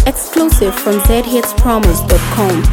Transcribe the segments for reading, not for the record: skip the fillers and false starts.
Exclusive from zhitspromos.com.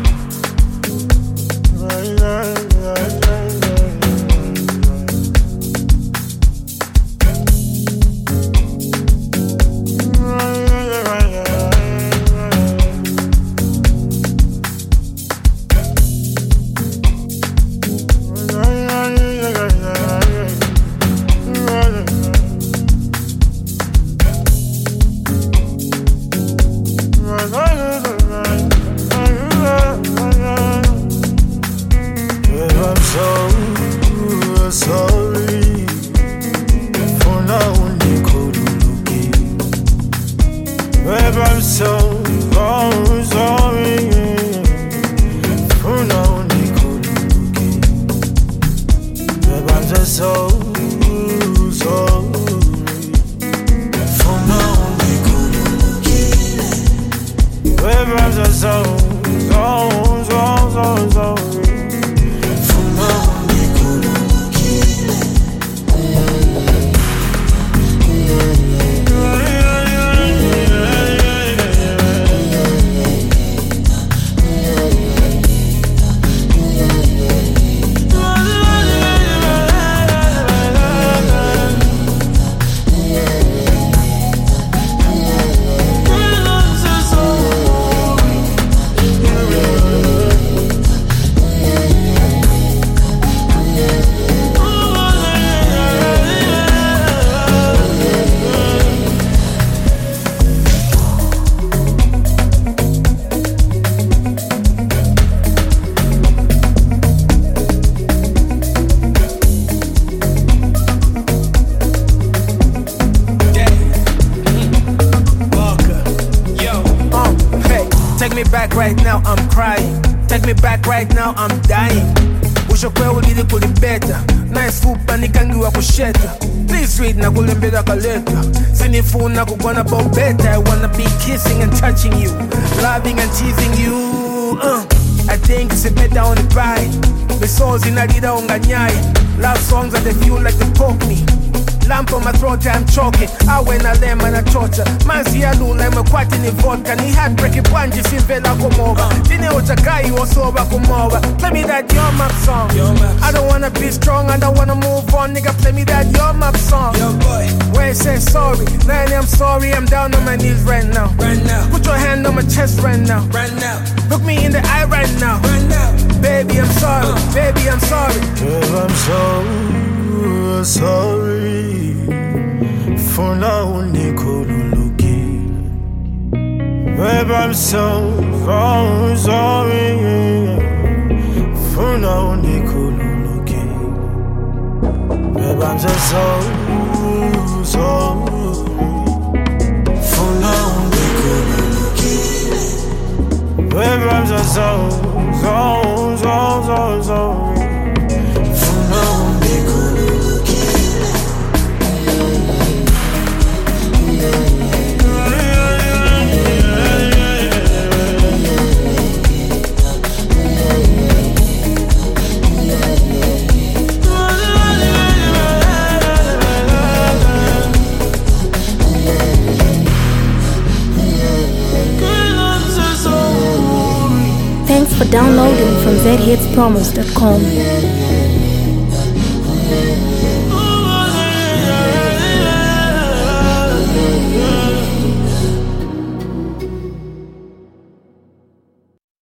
Take me back right now, I'm crying. Take me back right now, I'm dying. Ushokwe ulili kulibeta nice food panikangiwa kusheta. Please read na kulembeda kaleta. Sinifuna kukwana bombeta. I wanna be kissing and touching you, loving and teasing you. I think it's a better on the pride. The souls in a leader on ganyai. Love songs that they feel like they poke me. Lamp on my throat, I'm choking. I went a lamb and a torture. Man, see a lula, I'm a quat in the vodka. Ni had breaking punches in Vela Komova. Dine Otakai was over Komova. Play me that your map song. I don't wanna be strong, I don't wanna move on. Nigga, play me that your map song. Yo, boy. Where it says sorry. Man, I'm sorry, I'm down on my knees right now. Right now. Put your hand on my chest right now. Right now. Look me in the eye right now. Right now. Baby, I'm sorry. Baby, I'm sorry. Girl, I'm so sorry. For now, Nikoluluki. Babe, I'm so sorry. For now, Nikoluluki. Babe, I'm just so sorry. For now, Nikoluluki. Babe, I'm just so sorry. For now, Nikoluluki. Thanks for downloading from zhitspromos.com.